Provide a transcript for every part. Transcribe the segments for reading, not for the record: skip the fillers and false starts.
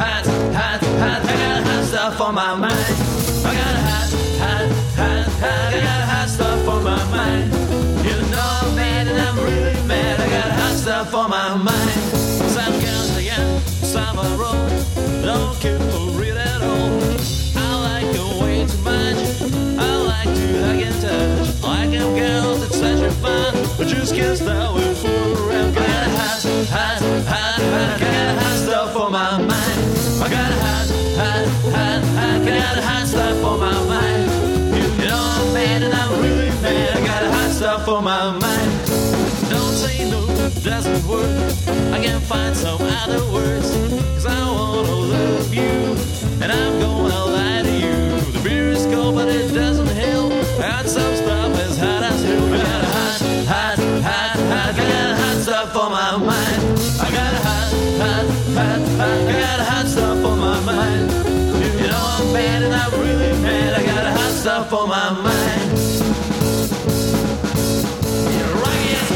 I got hot stuff for my mind. I got I got hot stuff for my mind. You know I'm mad and I'm really mad. I got hot stuff for my mind. Some girls again, some are wrong. Don't care for it at all. I like your way too much. I like to hug and touch. I like them girls, it's such a fun. I just can't stop and fool around. I got I got hot stuff for my mind. I got I got hot stuff for my mind. You know I'm mad and I'm really mad. I got hot stuff for my mind. Don't say no, doesn't work. I can find some other words. Cause I wanna love you, and I'm gonna lie to you. The beer is cold but it doesn't help. I got some stuff as hot as hell. I got I got hot stuff for my mind. I got I got hot stuff for my mind. You know I'm mad and I'm really mad. I got hot stuff for my mind. Yeah, rock it.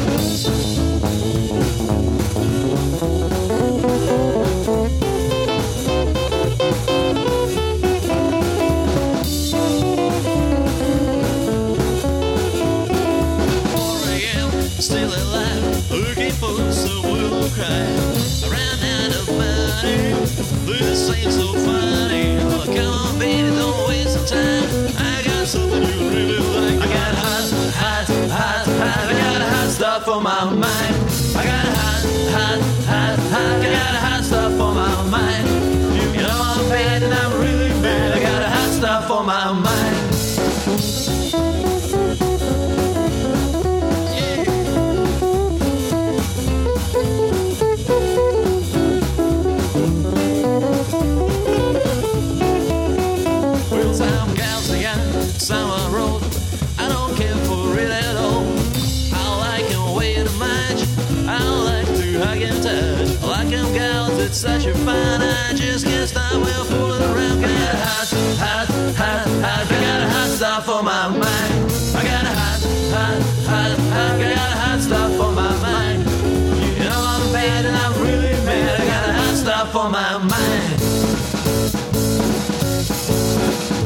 Still alive, looking for someone to cry. I ran out of money, this ain't so funny. Oh, come on, baby, don't waste some time. I got something you really like. I got I got hot stuff for my mind. I got I got hot stuff for my mind. You know I'm bad and I'm really bad. I got hot stuff for my mind. Some are road, I don't care for it at all. I like them way too much. I like to hug and touch. I like them gals, it's such a fun. I just can't stop well fooling around. Got hot I got hot stuff for my mind. I got I got hot stuff for my mind. You know I'm bad and I'm really mad. I got hot stuff for my mind.